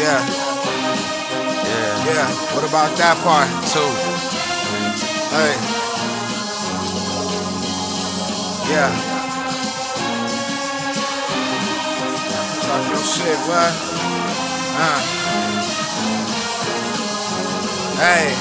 Yeah. Yeah. What about that part? Too. Hey. Yeah. Talk your shit, what? Hey.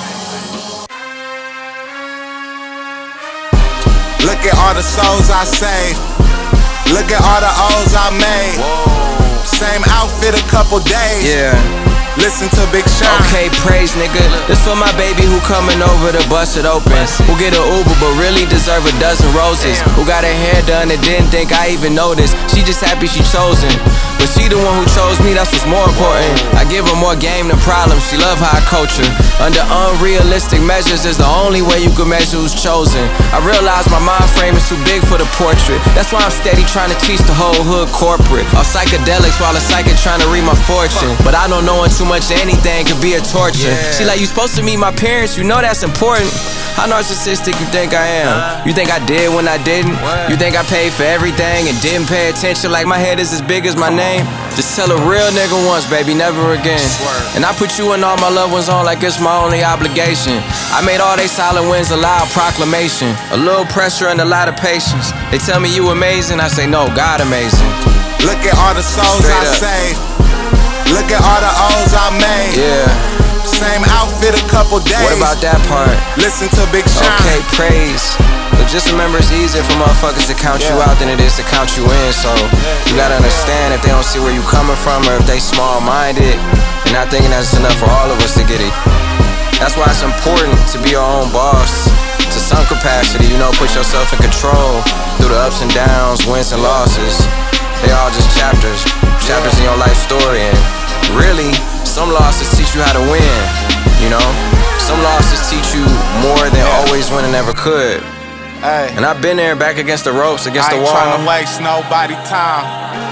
Look at all the souls I saved. Look at all the O's I made. Whoa. Same outfit a couple days. Yeah. Listen to Big Sean. Okay, praise nigga. This for my baby who coming over to bust it open. Who get an Uber but really deserve a dozen roses. Who got her hair done and didn't think I even noticed. She just happy she chosen. But she the one who chose me, that's what's more important. I give her more game than problems, she love how I coach her. Under unrealistic measures is the only way you can measure who's chosen. I realize my mind frame is too big for the portrait. That's why I'm steady trying to teach the whole hood corporate. All psychedelics while a psychic trying to read my fortune. But I don't know too much of anything could be a torture. She like, you supposed to meet my parents, you know that's important. How narcissistic you think I am? You think I did when I didn't? You think I paid for everything and didn't pay attention like my head is as big as my name? Just tell a real nigga once, baby, never again. And I put you and all my loved ones on like it's my only obligation. I made all they silent wins a loud proclamation. A little pressure and a lot of patience. They tell me you amazing, I say no, God amazing. Look at all the souls I saved. Look at all the O's I made. Yeah. Same outfit a couple days. What about that part? Listen to Big Sean. Okay, praise. But just remember it's easier for motherfuckers to count you out than it is to count you in. So you gotta understand if they don't see where you coming from or if they small-minded and not thinking that's enough for all of us to get it. That's why it's important to be your own boss. To some capacity, you know, put yourself in control through the ups and downs, wins and losses. They all just chapters in your life story. And really, some losses teach you how to win, you know? Some losses teach you more than always winning ever could. Hey. And I've been there back against the ropes, against the wall. I ain't tryna waste nobody time.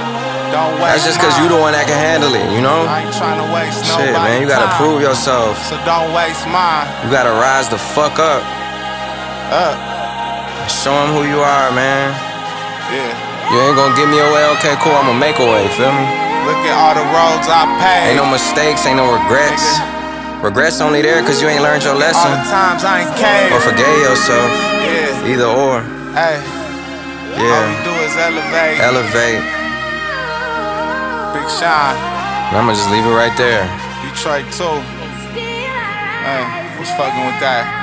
Don't waste That's just cause you the one that can handle it, you know? I ain't tryna waste nobody Shit, man, you gotta prove yourself. So don't waste mine. You gotta rise the fuck up. Show them who you are, man. Yeah. You ain't gonna give me a way, okay, cool, I'ma make a way, feel me? Look at all the roads I paved. Ain't no mistakes, ain't no regrets. Regrets only there cause you ain't learned your lesson. All the times I ain't caved. Or forgave yourself. Yeah. Either or. Hey. Yeah. All we do is elevate. Elevate. Big Sean. And I'ma just leave it right there. Detroit too. Hey, what's fucking with that?